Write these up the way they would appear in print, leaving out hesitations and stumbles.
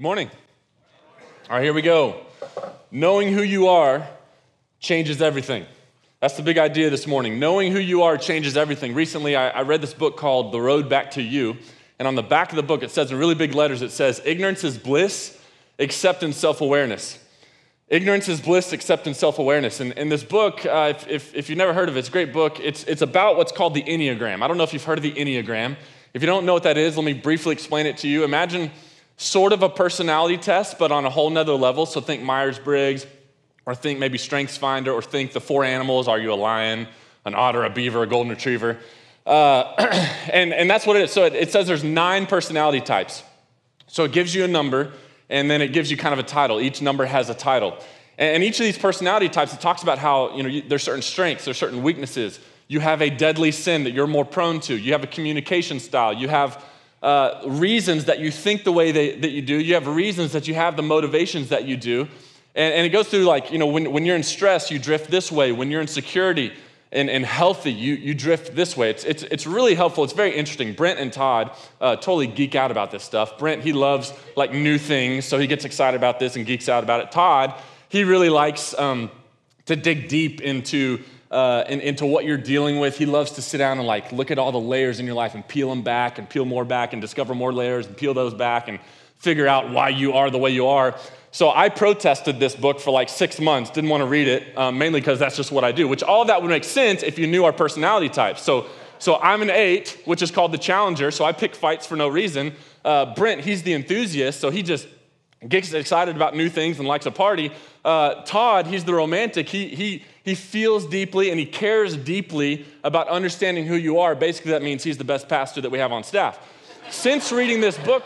Good morning. All right, here we go. Knowing who you are changes everything. That's the big idea this morning. Knowing who you are changes everything. Recently, I read this book called The Road Back to You, and on the back of the book, it says in really big letters, it says, ignorance is bliss, except in self-awareness. Ignorance is bliss, except in self-awareness. And in this book, if you've never heard of it, it's a great book. It's about what's called the Enneagram. I don't know if you've heard of the Enneagram. If you don't know what that is, let me briefly explain it to you. Imagine sort of a personality test, but on a whole nother level. So think Myers-Briggs, or think maybe StrengthsFinder, or think the 4 animals. Are you a lion, an otter, a beaver, a golden retriever? And that's what it is. So it says there's 9 personality types. So it gives you a number, and then it gives you kind of a title. Each number has a title. And each of these personality types, it talks about how there's certain strengths, there's certain weaknesses. You have a deadly sin that you're more prone to. You have a communication style. You have reasons that you think the way that you do. You have reasons that you have the motivations that you do. And it goes through when you're in stress, you drift this way. When you're in security and healthy, you drift this way. It's really helpful. It's very interesting. Brent and Todd totally geek out about this stuff. Brent, he loves new things, so he gets excited about this and geeks out about it. Todd, he really likes to dig deep into what you're dealing with. He loves to sit down and look at all the layers in your life and peel them back and peel more back and discover more layers and peel those back and figure out why you are the way you are. So I protested this book for 6 months, didn't want to read it, mainly because that's just what I do, which all of that would make sense if you knew our personality types. So I'm an 8, which is called the challenger, so I pick fights for no reason. Brent, he's the enthusiast, so he just gets excited about new things and likes a party. Todd, he's the romantic. He feels deeply and he cares deeply about understanding who you are. Basically, that means he's the best pastor that we have on staff. Since reading this book,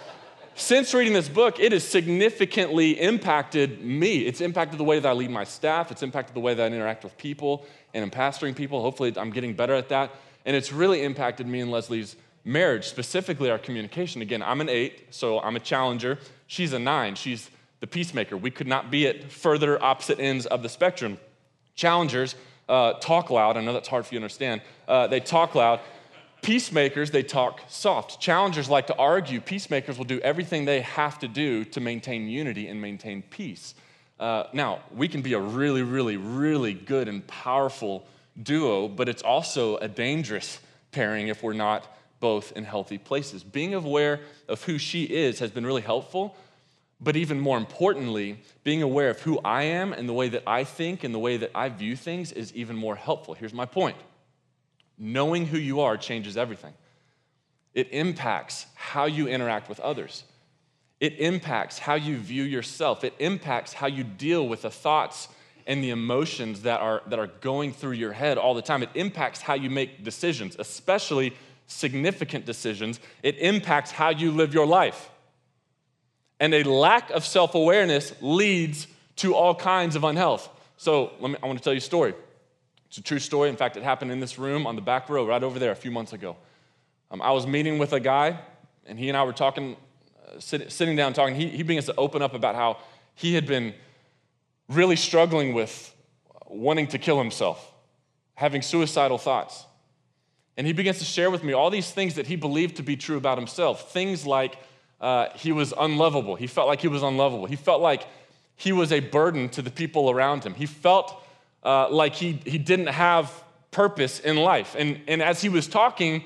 it has significantly impacted me. It's impacted the way that I lead my staff. It's impacted the way that I interact with people and I'm pastoring people. Hopefully, I'm getting better at that. And it's really impacted me and Leslie's marriage, specifically our communication. Again, I'm an 8, so I'm a challenger. She's a 9. She's the peacemaker. We could not be at further opposite ends of the spectrum. Challengers talk loud. I know that's hard for you to understand. They talk loud. Peacemakers, they talk soft. Challengers like to argue. Peacemakers will do everything they have to do to maintain unity and maintain peace. Now, we can be a really, really, really good and powerful duo, but it's also a dangerous pairing if we're not both in healthy places. Being aware of who she is has been really helpful, but even more importantly, being aware of who I am and the way that I think and the way that I view things is even more helpful. Here's my point. Knowing who you are changes everything. It impacts how you interact with others. It impacts how you view yourself. It impacts how you deal with the thoughts and the emotions that are going through your head all the time. It impacts how you make decisions, especially significant decisions. It impacts how you live your life. And a lack of self-awareness leads to all kinds of unhealth. So I want to tell you a story. It's a true story. In fact, it happened in this room on the back row right over there a few months ago. I was meeting with a guy, and he and I were talking, sitting down talking. He begins to open up about how he had been really struggling with wanting to kill himself, having suicidal thoughts. And he begins to share with me all these things that he believed to be true about himself. Things like he was unlovable. He felt like he was unlovable. He felt like he was a burden to the people around him. He felt like he didn't have purpose in life. And as he was talking,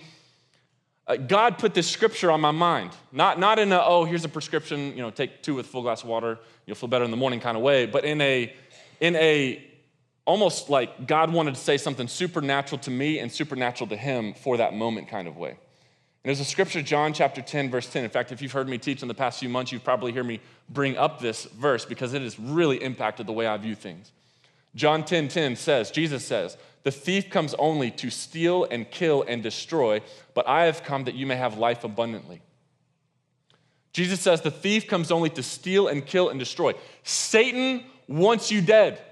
God put this scripture on my mind. Not in here's a prescription, take 2 with a full glass of water, you'll feel better in the morning kind of way, but in a almost like God wanted to say something supernatural to me and supernatural to him for that moment kind of way. And there's a scripture, John chapter 10, verse 10. In fact, if you've heard me teach in the past few months, you've probably heard me bring up this verse because it has really impacted the way I view things. John 10:10 says, Jesus says, the thief comes only to steal and kill and destroy, but I have come that you may have life abundantly. Jesus says the thief comes only to steal and kill and destroy. Satan wants you dead.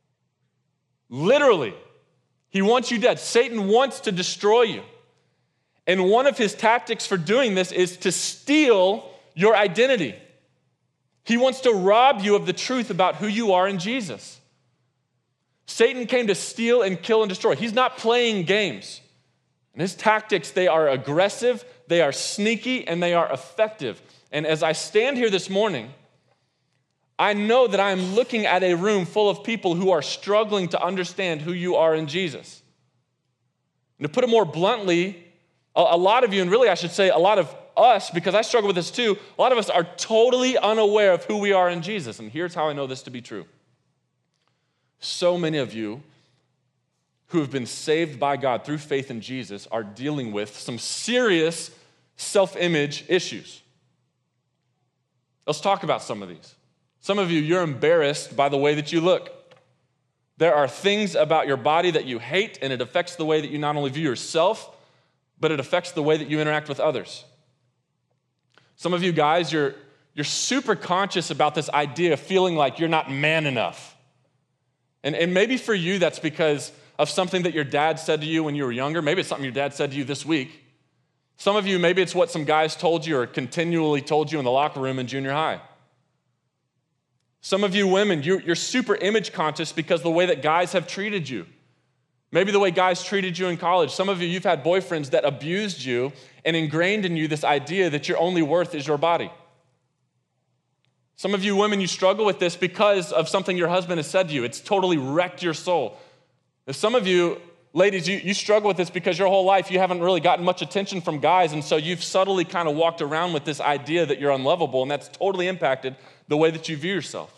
Literally, he wants you dead. Satan wants to destroy you. And one of his tactics for doing this is to steal your identity. He wants to rob you of the truth about who you are in Jesus. Satan came to steal and kill and destroy. He's not playing games. And his tactics, they are aggressive, they are sneaky, and they are effective. And as I stand here this morning, I know that I'm looking at a room full of people who are struggling to understand who you are in Jesus. And to put it more bluntly, a lot of you, and really I should say a lot of us, because I struggle with this too, a lot of us are totally unaware of who we are in Jesus. And here's how I know this to be true. So many of you who have been saved by God through faith in Jesus are dealing with some serious self-image issues. Let's talk about some of these. Some of you, you're embarrassed by the way that you look. There are things about your body that you hate, and it affects the way that you not only view yourself, but it affects the way that you interact with others. Some of you guys, you're super conscious about this idea of feeling like you're not man enough. And maybe for you, that's because of something that your dad said to you when you were younger. Maybe it's something your dad said to you this week. Some of you, maybe it's what some guys told you or continually told you in the locker room in junior high. Some of you women, you're super image conscious because the way that guys have treated you. Maybe the way guys treated you in college. Some of you, you've had boyfriends that abused you and ingrained in you this idea that your only worth is your body. Some of you women, you struggle with this because of something your husband has said to you. It's totally wrecked your soul. Some of you, ladies, you struggle with this because your whole life you haven't really gotten much attention from guys, and so you've subtly kind of walked around with this idea that you're unlovable, and that's totally impacted the way that you view yourself.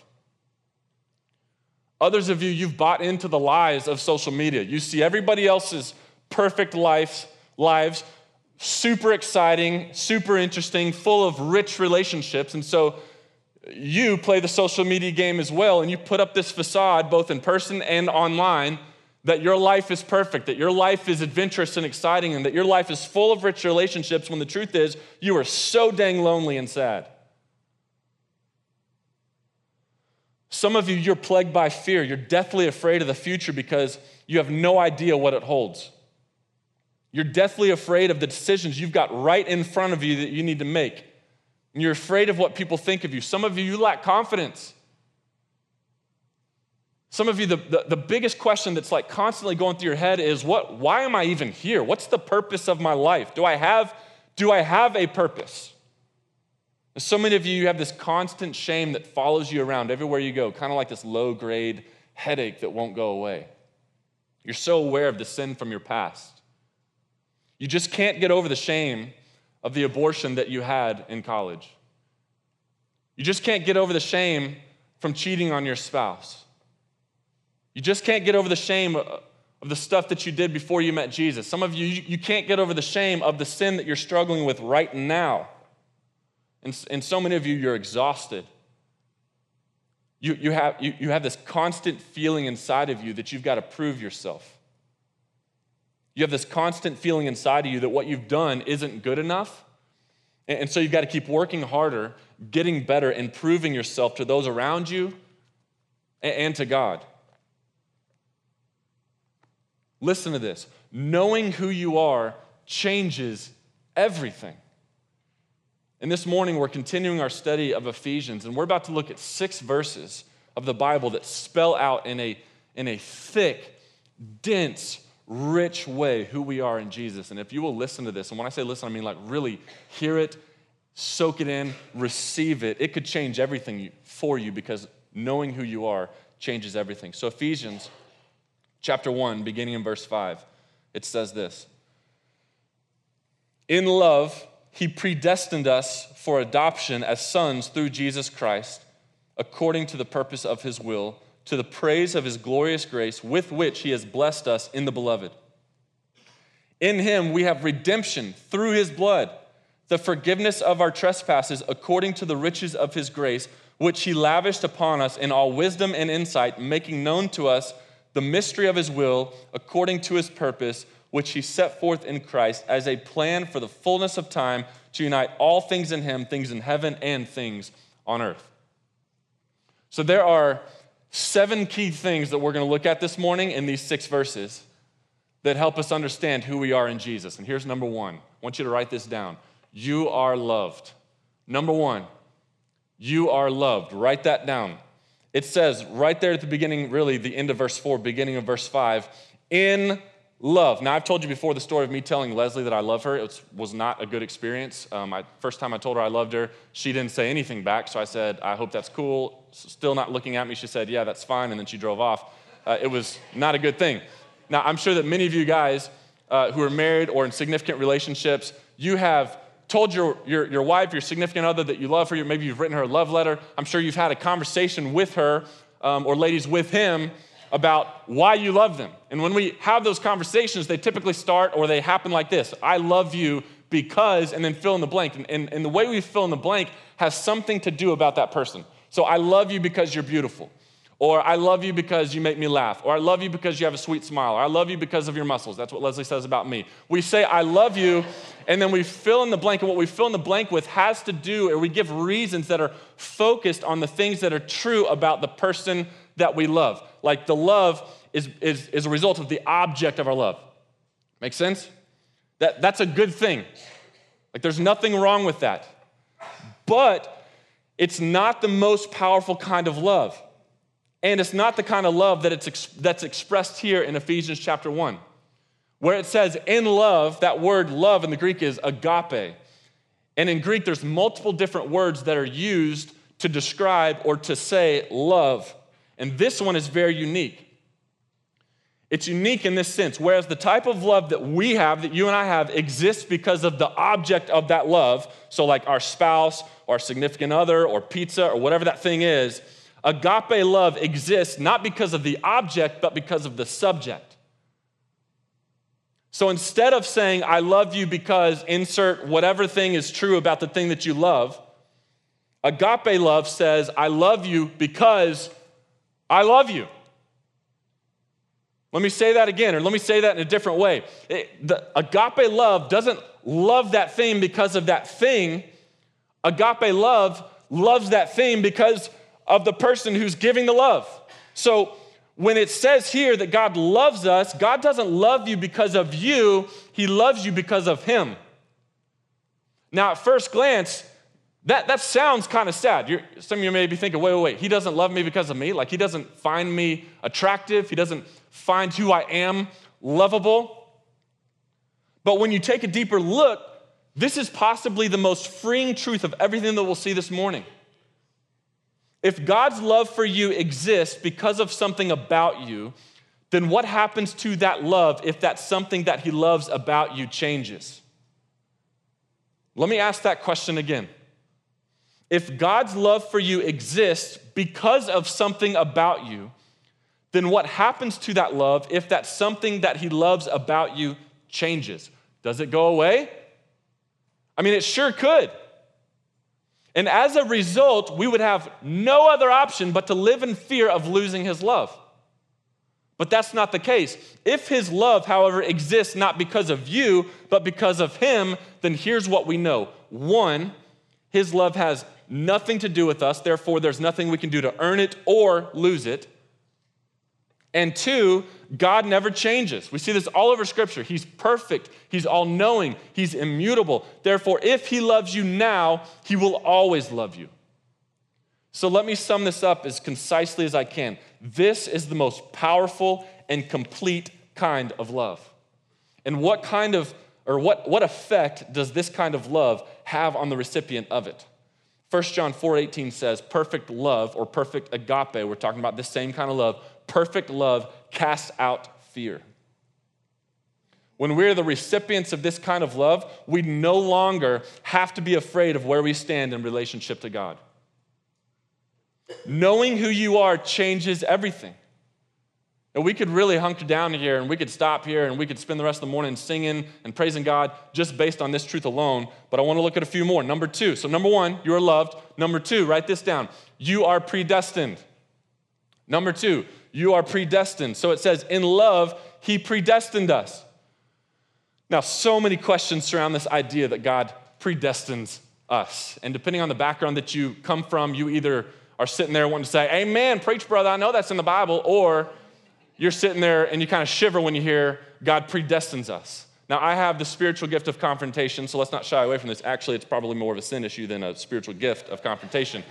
Others of you, you've bought into the lies of social media. You see everybody else's perfect lives, super exciting, super interesting, full of rich relationships, and so you play the social media game as well, and you put up this facade, both in person and online, that your life is perfect, that your life is adventurous and exciting, and that your life is full of rich relationships, when the truth is, you are so dang lonely and sad. Some of you, you're plagued by fear. You're deathly afraid of the future because you have no idea what it holds. You're deathly afraid of the decisions you've got right in front of you that you need to make. And you're afraid of what people think of you. Some of you, you lack confidence. Some of you, the biggest question that's like constantly going through your head is, why am I even here? What's the purpose of my life? Do I have a purpose? So many of you have this constant shame that follows you around everywhere you go, kind of like this low-grade headache that won't go away. You're so aware of the sin from your past. You just can't get over the shame of the abortion that you had in college. You just can't get over the shame from cheating on your spouse. You just can't get over the shame of the stuff that you did before you met Jesus. Some of you, you can't get over the shame of the sin that you're struggling with right now. And so many of you, you're exhausted. You have this constant feeling inside of you that you've got to prove yourself. You have this constant feeling inside of you that what you've done isn't good enough. And so you've got to keep working harder, getting better, and proving yourself to those around you and to God. Listen to this. Knowing who you are changes everything. And this morning, we're continuing our study of Ephesians, and we're about to look at 6 verses of the Bible that spell out in a thick, dense, rich way who we are in Jesus. And if you will listen to this, and when I say listen, I mean like really hear it, soak it in, receive it, it could change everything for you, because knowing who you are changes everything. So Ephesians chapter 1, beginning in verse 5, it says this: "In love, He predestined us for adoption as sons through Jesus Christ, according to the purpose of His will, to the praise of His glorious grace with which He has blessed us in the Beloved. In Him we have redemption through His blood, the forgiveness of our trespasses according to the riches of His grace, which He lavished upon us in all wisdom and insight, making known to us the mystery of His will according to His purpose, which He set forth in Christ as a plan for the fullness of time to unite all things in Him, things in heaven and things on earth." So there are 7 key things that we're going to look at this morning in these 6 verses that help us understand who we are in Jesus. And here's number 1. I want you to write this down. You are loved. Number 1, you are loved. Write that down. It says right there at the beginning, really the end of verse 4, beginning of verse 5, "In love. Now, I've told you before the story of me telling Leslie that I love her. It was not a good experience. First time I told her I loved her, she didn't say anything back, so I said, I hope that's cool. Still not looking at me, she said, yeah, that's fine, and then she drove off. It was not a good thing. Now, I'm sure that many of you guys who are married or in significant relationships, you have told your wife, your significant other, that you love her. Maybe you've written her a love letter. I'm sure you've had a conversation with her, or ladies with him, about why you love them. And when we have those conversations, they typically start or they happen like this: I love you because, and then fill in the blank. And the way we fill in the blank has something to do about that person. So I love you because you're beautiful. Or I love you because you make me laugh. Or I love you because you have a sweet smile. Or I love you because of your muscles. That's what Leslie says about me. We say, I love you, and then we fill in the blank. And what we fill in the blank with has to do, or we give reasons that are focused on the things that are true about the person that we love. Like the love is a result of the object of our love. Make sense? That's a good thing. Like there's nothing wrong with that. But it's not the most powerful kind of love. And it's not the kind of love that's expressed here in Ephesians chapter 1, where it says in love. That word love in the Greek is agape. And in Greek, there's multiple different words that are used to describe or to say love. And this one is very unique. It's unique in this sense, whereas the type of love that we have, that you and I have, exists because of the object of that love. So like our spouse or significant other or pizza or whatever that thing is, agape love exists not because of the object, but because of the subject. So instead of saying, I love you because insert whatever thing is true about the thing that you love, agape love says, I love you because I love you. Let me say that again, or let me say that in a different way. The agape love doesn't love that thing because of that thing. Agape love loves that thing because of the person who's giving the love. So when it says here that God loves us, God doesn't love you because of you. He loves you because of him. Now, at first glance, that sounds kind of sad. Some of you may be thinking, wait, he doesn't love me because of me? Like he doesn't find me attractive? He doesn't find who I am lovable? But when you take a deeper look, this is possibly the most freeing truth of everything that we'll see this morning. If God's love for you exists because of something about you, then what happens to that love if that something that he loves about you changes? Let me ask that question again. If God's love for you exists because of something about you, then what happens to that love if that something that he loves about you changes? Does it go away? I mean, it sure could. And as a result, we would have no other option but to live in fear of losing his love. But that's not the case. If his love, however, exists not because of you, but because of him, then here's what we know. One, his love has nothing to do with us, therefore there's nothing we can do to earn it or lose it. And two, God never changes. We see this all over Scripture. He's perfect. He's all-knowing. He's immutable. Therefore, if he loves you now, he will always love you. So let me sum this up as concisely as I can. This is the most powerful and complete kind of love. And what effect does this kind of love have on the recipient of it? 1 John 4:18 says, perfect love, or perfect agape, we're talking about this same kind of love, perfect love casts out fear. When we're the recipients of this kind of love, we no longer have to be afraid of where we stand in relationship to God. Knowing who you are changes everything. And we could really hunker down here and we could stop here and we could spend the rest of the morning singing and praising God just based on this truth alone. But I want to look at a few more. Number two. So number one, you are loved. Number two, write this down. You are predestined. Number two, you are predestined. So it says, in love, he predestined us. Now, so many questions surround this idea that God predestines us. And depending on the background that you come from, you either are sitting there wanting to say, amen, preach, brother, I know that's in the Bible, or you're sitting there and you kind of shiver when you hear God predestines us. Now, I have the spiritual gift of confrontation, so let's not shy away from this. Actually, it's probably more of a sin issue than a spiritual gift of confrontation.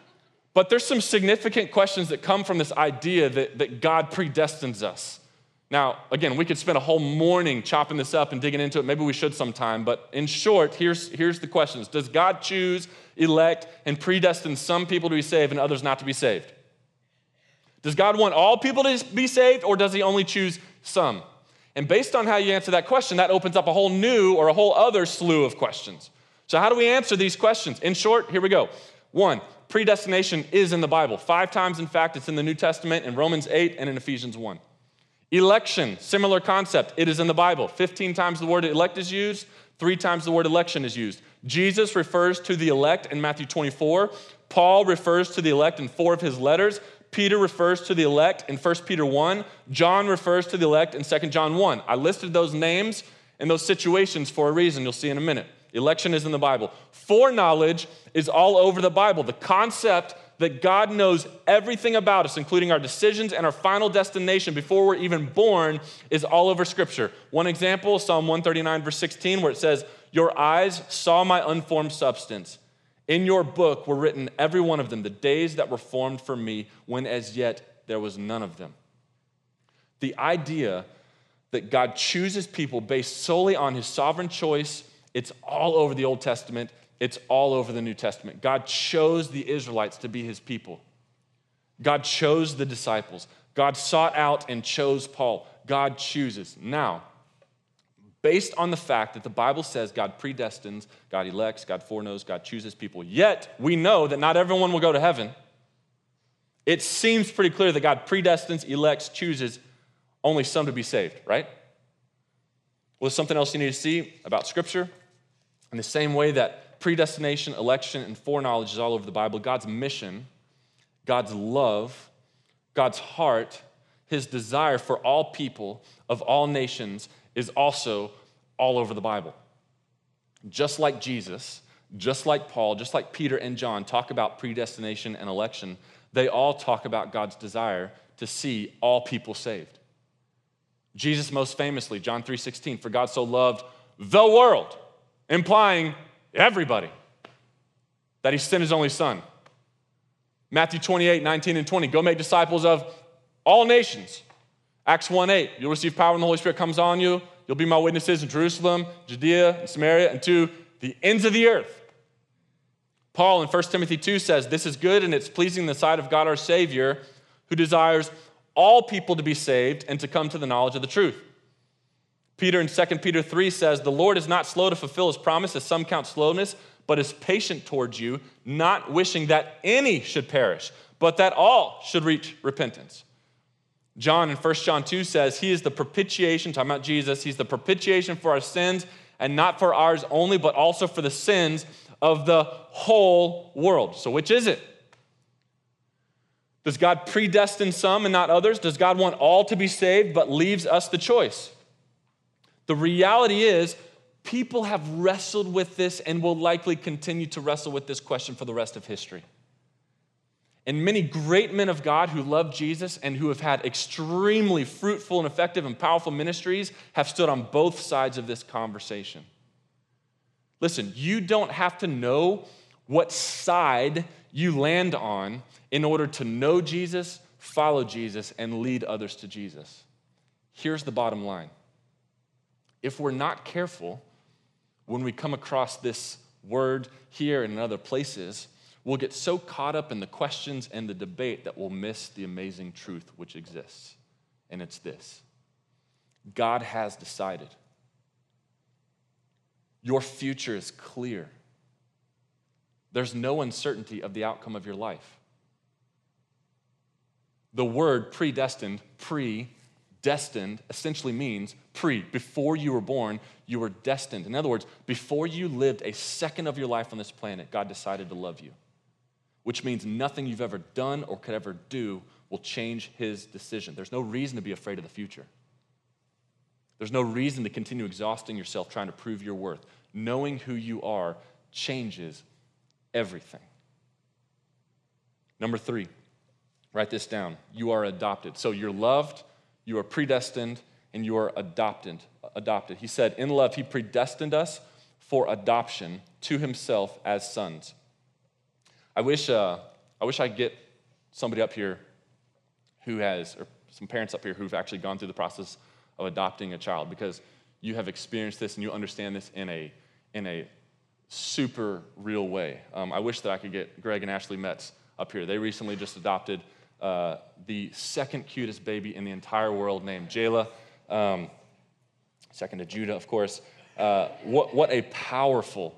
But there's some significant questions that come from this idea that God predestines us. Now, again, we could spend a whole morning chopping this up and digging into it. Maybe we should sometime. But in short, here's the questions. Does God choose, elect, and predestine some people to be saved and others not to be saved? Does God want all people to be saved, or does he only choose some? And based on how you answer that question, that opens up a whole new or a whole other slew of questions. So how do we answer these questions? In short, here we go. 1, predestination is in the Bible. 5 times, in fact, it's in the New Testament, in Romans 8 and in Ephesians 1. Election, similar concept. It is in the Bible. 15 times the word elect is used. 3 times the word election is used. Jesus refers to the elect in Matthew 24. Paul refers to the elect in 4 of his letters. Peter refers to the elect in 1 Peter 1. John refers to the elect in 2 John 1. I listed those names and those situations for a reason. You'll see in a minute. Election is in the Bible. Foreknowledge is all over the Bible. The concept that God knows everything about us, including our decisions and our final destination before we're even born, is all over Scripture. One example, Psalm 139, verse 16, where it says, "Your eyes saw my unformed substance. In your book were written every one of them, the days that were formed for me, when as yet there was none of them." The idea that God chooses people based solely on his sovereign choice, it's all over the Old Testament. It's all over the New Testament. God chose the Israelites to be his people. God chose the disciples. God sought out and chose Paul. God chooses. Now, based on the fact that the Bible says God predestines, God elects, God foreknows, God chooses people, yet we know that not everyone will go to heaven, it seems pretty clear that God predestines, elects, chooses only some to be saved, right? Well, there's something else you need to see about Scripture. In the same way that predestination, election, and foreknowledge is all over the Bible, God's mission, God's love, God's heart, his desire for all people of all nations is also all over the Bible. Just like Jesus, just like Paul, just like Peter and John talk about predestination and election, they all talk about God's desire to see all people saved. Jesus most famously, John 3:16, "For God so loved the world," implying everybody, that he sent his only son. Matthew 28, 19 and 20, "Go make disciples of all nations." Acts 1:8, "You'll receive power when the Holy Spirit comes on you. You'll be my witnesses in Jerusalem, Judea, and Samaria, and to the ends of the earth." Paul in 1 Timothy 2 says, "This is good and it's pleasing in the sight of God our Savior, who desires all people to be saved and to come to the knowledge of the truth." Peter in 2 Peter 3 says, "The Lord is not slow to fulfill his promise, as some count slowness, but is patient towards you, not wishing that any should perish, but that all should reach repentance." John in 1 John 2 says, "He is the propitiation," talking about Jesus, "he's the propitiation for our sins, and not for ours only, but also for the sins of the whole world." So which is it? Does God predestine some and not others? Does God want all to be saved, but leaves us the choice? The reality is, people have wrestled with this and will likely continue to wrestle with this question for the rest of history. And many great men of God who love Jesus and who have had extremely fruitful and effective and powerful ministries have stood on both sides of this conversation. Listen, you don't have to know what side you land on in order to know Jesus, follow Jesus, and lead others to Jesus. Here's the bottom line. If we're not careful, when we come across this word here and in other places, we'll get so caught up in the questions and the debate that we'll miss the amazing truth which exists. And it's this: God has decided. Your future is clear. There's no uncertainty of the outcome of your life. The word predestined, essentially means before you were born, you were destined. In other words, before you lived a second of your life on this planet, God decided to love you, which means nothing you've ever done or could ever do will change his decision. There's no reason to be afraid of the future. There's no reason to continue exhausting yourself trying to prove your worth. Knowing who you are changes everything. Number 3, write this down. You are adopted. So you're loved, you are predestined, and you are adopted. He said, in love, he predestined us for adoption to himself as sons. I wish I could get somebody up here who has, or some parents up here who've actually gone through the process of adopting a child, because you have experienced this and you understand this in a super real way. I wish that I could get Greg and Ashley Metz up here. They recently just adopted the second cutest baby in the entire world, named Jayla, second to Judah, of course. What a powerful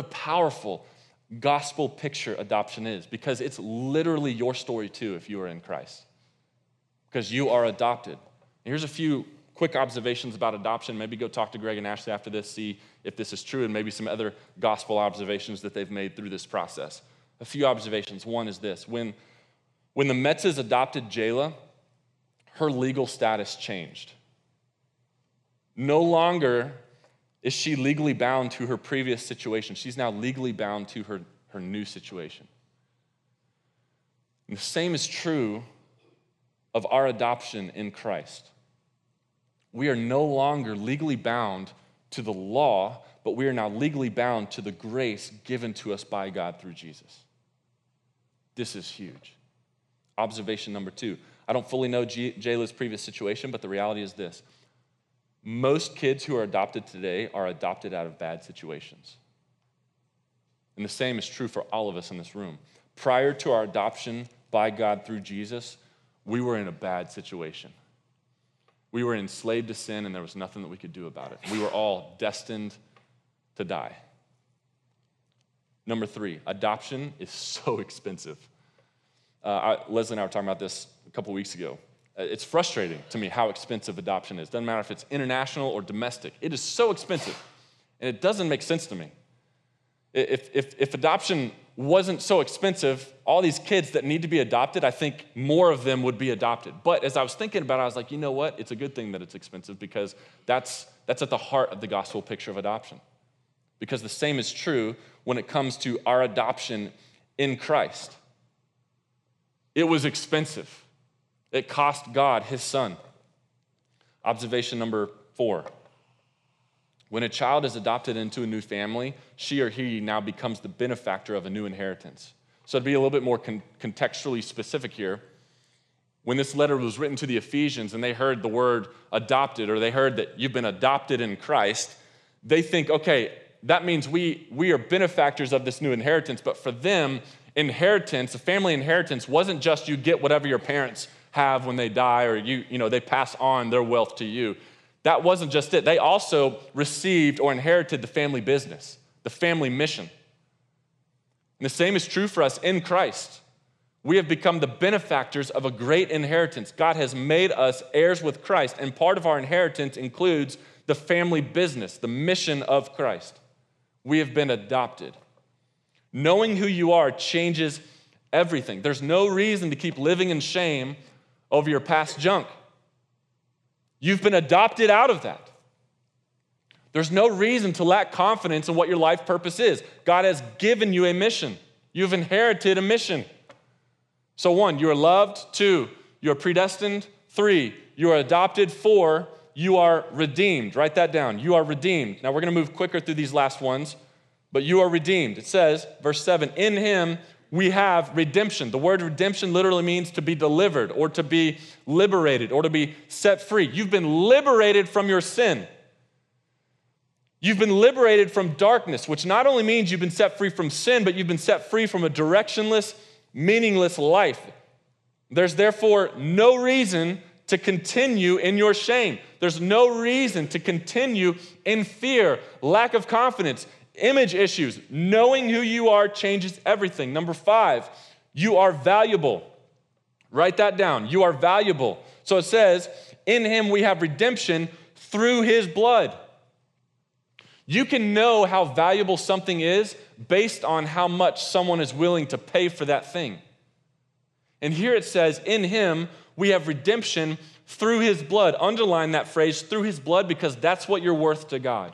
gospel picture adoption is, because it's literally your story too if you are in Christ, because you are adopted. And here's a few quick observations about adoption. Maybe go talk to Greg and Ashley after this, see if this is true, and maybe some other gospel observations that they've made through this process. A few observations. One is this: when the Metzes adopted Jayla, her legal status changed. No longer is she legally bound to her previous situation. She's now legally bound to her new situation. And the same is true of our adoption in Christ. We are no longer legally bound to the law, but we are now legally bound to the grace given to us by God through Jesus. This is huge. Observation number 2. I don't fully know Jayla's previous situation, but the reality is this: most kids who are adopted today are adopted out of bad situations. And the same is true for all of us in this room. Prior to our adoption by God through Jesus, we were in a bad situation. We were enslaved to sin, and there was nothing that we could do about it. We were all destined to die. Number 3, adoption is so expensive. Leslie and I were talking about this a couple weeks ago. It's frustrating to me how expensive adoption is. Doesn't matter if it's international or domestic. It is so expensive, and it doesn't make sense to me. If adoption wasn't so expensive, all these kids that need to be adopted, I think more of them would be adopted. But as I was thinking about it, I was like, you know what? It's a good thing that it's expensive, because that's at the heart of the gospel picture of adoption. Because the same is true when it comes to our adoption in Christ. It was expensive. It cost God his son. Observation number 4. When a child is adopted into a new family, she or he now becomes the benefactor of a new inheritance. So to be a little bit more contextually specific here, when this letter was written to the Ephesians and they heard the word adopted, or they heard that you've been adopted in Christ, they think, okay, that means we are benefactors of this new inheritance. But for them, inheritance, a family inheritance, wasn't just you get whatever your parents have when they die, or they pass on their wealth to you. That wasn't just it. They also received or inherited the family business, the family mission. And the same is true for us in Christ. We have become the benefactors of a great inheritance. God has made us heirs with Christ, and part of our inheritance includes the family business, the mission of Christ. We have been adopted. Knowing who you are changes everything. There's no reason to keep living in shame over your past junk. You've been adopted out of that. There's no reason to lack confidence in what your life purpose is. God has given you a mission. You've inherited a mission. So 1, you are loved. 2, you are predestined. 3, you are adopted. 4, you are redeemed. Write that down. You are redeemed. Now we're going to move quicker through these last ones, but you are redeemed. It says, verse 7, in him we have redemption. The word redemption literally means to be delivered, or to be liberated, or to be set free. You've been liberated from your sin. You've been liberated from darkness, which not only means you've been set free from sin, but you've been set free from a directionless, meaningless life. There's therefore no reason to continue in your shame. There's no reason to continue in fear, lack of confidence, image issues. Knowing who you are changes everything. Number 5, you are valuable. Write that down. You are valuable. So it says, in him we have redemption through his blood. You can know how valuable something is based on how much someone is willing to pay for that thing. And here it says, in him we have redemption through his blood. Underline that phrase, through his blood, because that's what you're worth to God.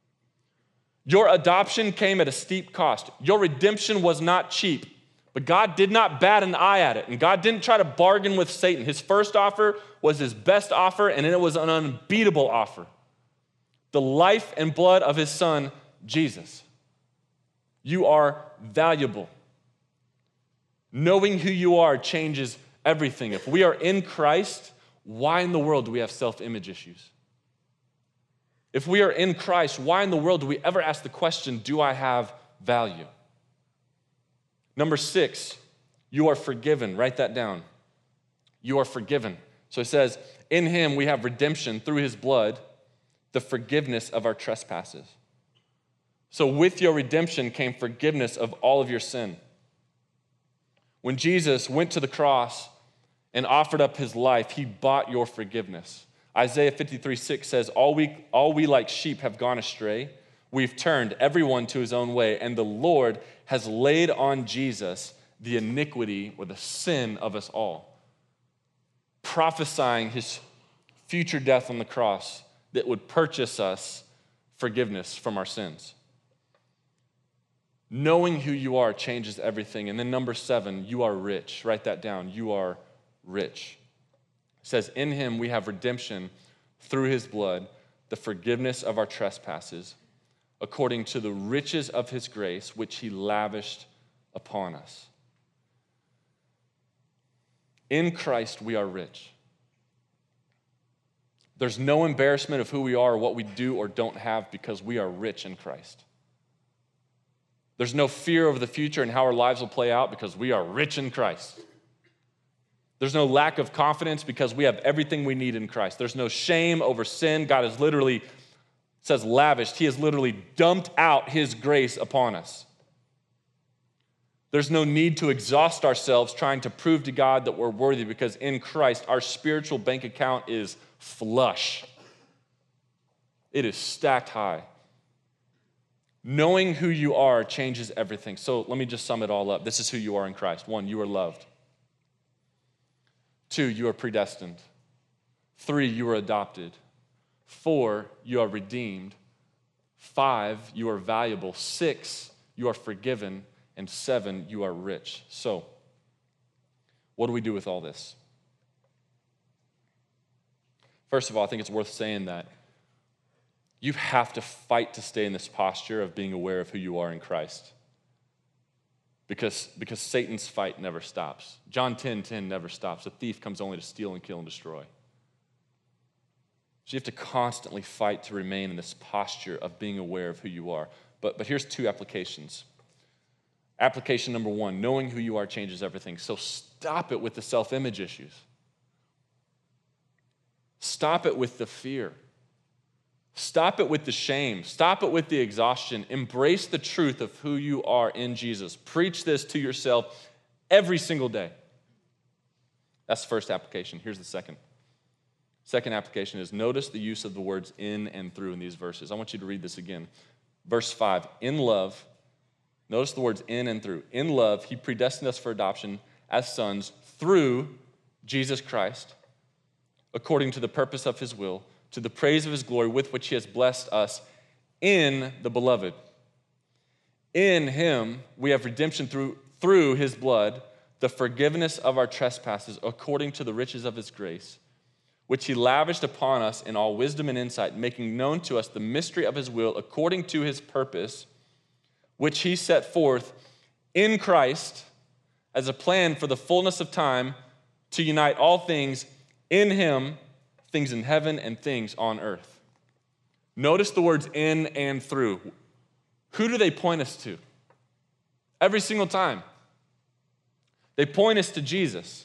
Your adoption came at a steep cost. Your redemption was not cheap, but God did not bat an eye at it, and God didn't try to bargain with Satan. His first offer was his best offer, and it was an unbeatable offer. The life and blood of his son, Jesus. You are valuable. Knowing who you are changes everything. If we are in Christ, why in the world do we have self-image issues? If we are in Christ, why in the world do we ever ask the question, do I have value? Number 6, you are forgiven. Write that down. You are forgiven. So it says, in him we have redemption through his blood, the forgiveness of our trespasses. So with your redemption came forgiveness of all of your sin. When Jesus went to the cross and offered up his life, he bought your forgiveness. Isaiah 53:6 says, all we like sheep have gone astray. We've turned everyone to his own way, and the Lord has laid on Jesus the iniquity or the sin of us all, prophesying his future death on the cross that would purchase us forgiveness from our sins. Knowing who you are changes everything. And then number 7, you are rich. Write that down. You are rich. It says, in him we have redemption through his blood, the forgiveness of our trespasses, according to the riches of his grace, which he lavished upon us. In Christ we are rich. There's no embarrassment of who we are or what we do or don't have because we are rich in Christ. There's no fear of the future and how our lives will play out because we are rich in Christ. There's no lack of confidence because we have everything we need in Christ. There's no shame over sin. God has literally, says lavished, he has literally dumped out his grace upon us. There's no need to exhaust ourselves trying to prove to God that we're worthy because in Christ, our spiritual bank account is flush. It is stacked high. Knowing who you are changes everything. So let me just sum it all up. This is who you are in Christ. 1, you are loved. 2, you are predestined. 3, you are adopted. 4, you are redeemed. 5, you are valuable. 6, you are forgiven. And 7, you are rich. So, what do we do with all this? First of all, I think it's worth saying that you have to fight to stay in this posture of being aware of who you are in Christ. Because Satan's fight never stops. John 10:10 never stops. A thief comes only to steal and kill and destroy. So you have to constantly fight to remain in this posture of being aware of who you are. But here's 2 applications. Application number 1, knowing who you are changes everything. So stop it with the self-image issues. Stop it with the fear. Stop it with the shame. Stop it with the exhaustion. Embrace the truth of who you are in Jesus. Preach this to yourself every single day. That's the first application. Here's the second. Second application is notice the use of the words in and through in these verses. I want you to read this again. Verse 5, in love, notice the words in and through. In love, he predestined us for adoption as sons through Jesus Christ, according to the purpose of his will, to the praise of his glory with which he has blessed us in the beloved. In him we have redemption through his blood, the forgiveness of our trespasses according to the riches of his grace, which he lavished upon us in all wisdom and insight, making known to us the mystery of his will according to his purpose, which he set forth in Christ as a plan for the fullness of time to unite all things in him, things in heaven and things on earth. Notice the words in and through. Who do they point us to? Every single time. They point us to Jesus.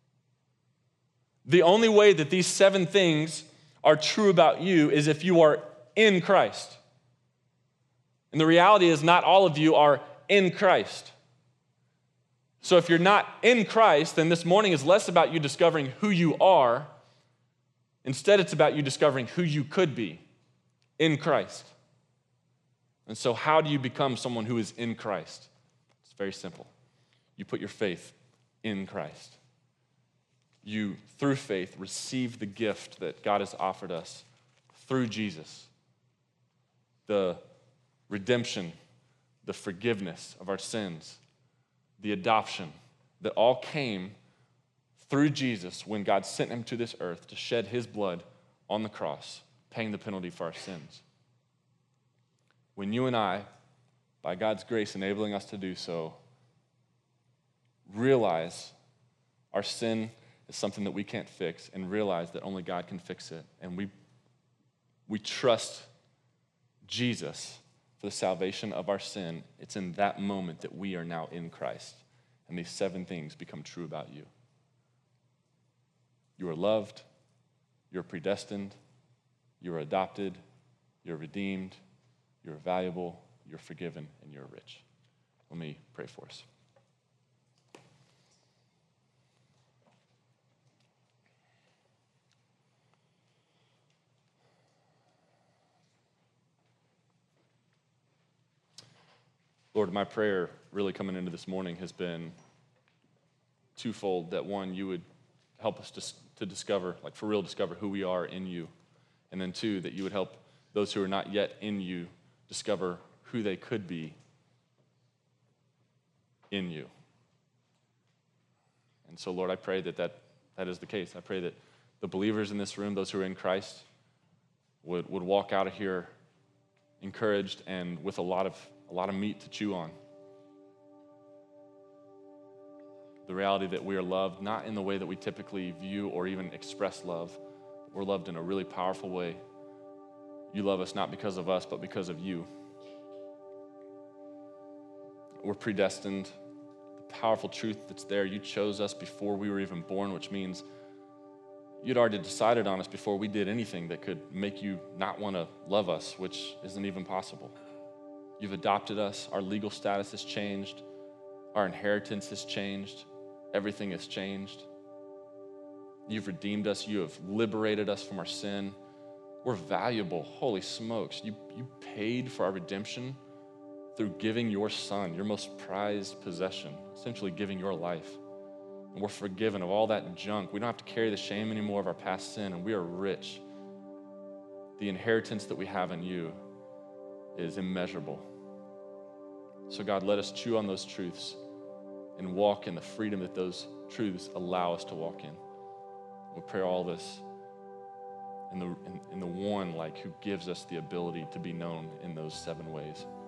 The only way that these 7 things are true about you is if you are in Christ. And the reality is not all of you are in Christ. So if you're not in Christ, then this morning is less about you discovering who you are. Instead, it's about you discovering who you could be in Christ. And so how do you become someone who is in Christ? It's very simple. You put your faith in Christ. You, through faith, receive the gift that God has offered us through Jesus. The redemption, the forgiveness of our sins, the adoption that all came through Jesus when God sent him to this earth to shed his blood on the cross, paying the penalty for our sins. When you and I, by God's grace enabling us to do so, realize our sin is something that we can't fix, and realize that only God can fix it. And we trust Jesus for the salvation of our sin. It's in that moment that we are now in Christ. And these 7 things become true about you. You are loved, you're predestined, you are adopted, you're redeemed, you're valuable, you're forgiven, and you're rich. Let me pray for us. Lord, my prayer really coming into this morning has been twofold. That one, you would help us to discover, like for real discover who we are in you. And then 2, that you would help those who are not yet in you discover who they could be in you. And so, Lord, I pray that is the case. I pray that the believers in this room, those who are in Christ, would walk out of here encouraged and with a lot of meat to chew on. The reality that we are loved, not in the way that we typically view or even express love. We're loved in a really powerful way. You love us not because of us, but because of you. We're predestined. The powerful truth that's there, you chose us before we were even born, which means you'd already decided on us before we did anything that could make you not want to love us, which isn't even possible. You've adopted us. Our legal status has changed. Our inheritance has changed. Everything has changed. You've redeemed us. You have liberated us from our sin. We're valuable. Holy smokes. You paid for our redemption through giving your son, your most prized possession, essentially giving your life. And we're forgiven of all that junk. We don't have to carry the shame anymore of our past sin, and we are rich. The inheritance that we have in you is immeasurable. So God, let us chew on those truths and walk in the freedom that those truths allow us to walk in. We pray all this in the one who gives us the ability to be known in those 7 ways.